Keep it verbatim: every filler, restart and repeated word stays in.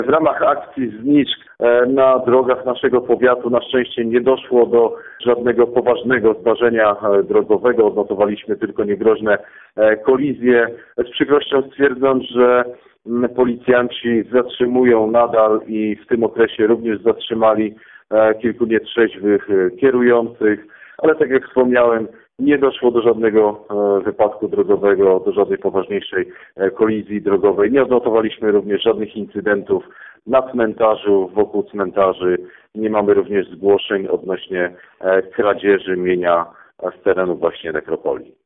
W ramach akcji Zniszcz na drogach naszego powiatu na szczęście nie doszło do żadnego poważnego zdarzenia drogowego. Odnotowaliśmy tylko niegroźne kolizje. Z przykrością stwierdzam, że policjanci zatrzymują nadal i w tym okresie również zatrzymali kilku nietrzeźwych kierujących, ale tak jak wspomniałem, nie doszło do żadnego wypadku drogowego, do żadnej poważniejszej kolizji drogowej. Nie odnotowaliśmy również żadnych incydentów na cmentarzu, wokół cmentarzy. Nie mamy również zgłoszeń odnośnie kradzieży mienia z terenu właśnie nekropolii.